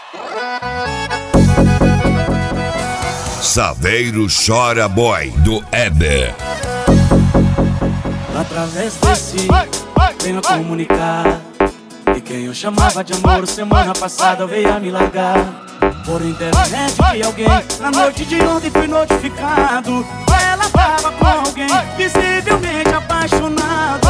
Saveiro Chora Boy, do Éder. Através desse venho comunicar que quem eu chamava de amor semana passada veio a me largar. Por internet que alguém na noite de ontem foi notificado. Ela tava com alguém visivelmente apaixonado.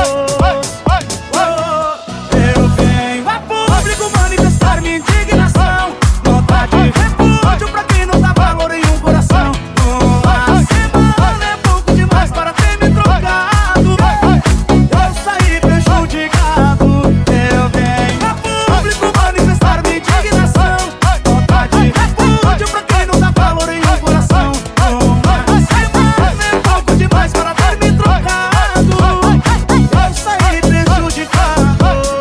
Eu venho a público manifestar minha indignação, nota de repúdio pra quem não dá valor em um coração. Uma semana é pouco demais para ter me trocado. Eu saí prejudicado. Eu venho a público manifestar minha indignação, nota de repúdio pra quem não dá valor em um coração. Uma semana é pouco demais para ter me trocado. Eu saí prejudicado.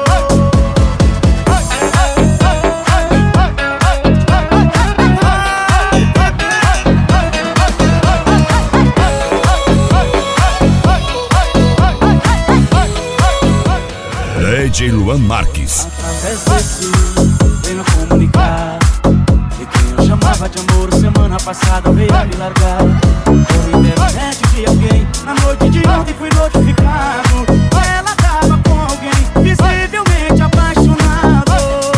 DJ Luan Marques. Através desse venho comunicar que quem eu chamava de amor semana passada veio a me largar. Por internet de alguém na noite de ontem fui notificado. Ela tava com alguém visivelmente apaixonado.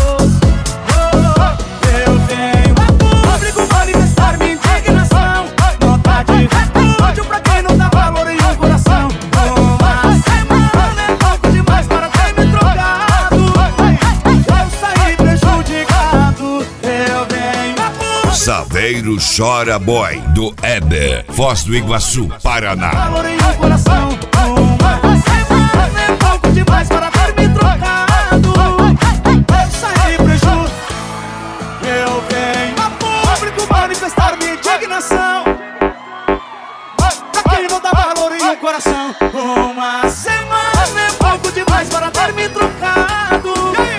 Eu venho a público manifestar minha indignação, nota de repúdio pra quem não dá valor em um coração. Uma semana é pouco demais para ter me trocado. Eu saí prejudicado. Eu venho a público Saveiro Chora Boy, do Éder, Foz do Iguaçu, Paraná. valor em um coração. Uma semana é pouco demais para ter me trocado. Eu saí prejudicado. Eu venho a público manifestar minha indignação, pra quem não dá valor em um coração. Uma semana é pouco demais para ter me trocado.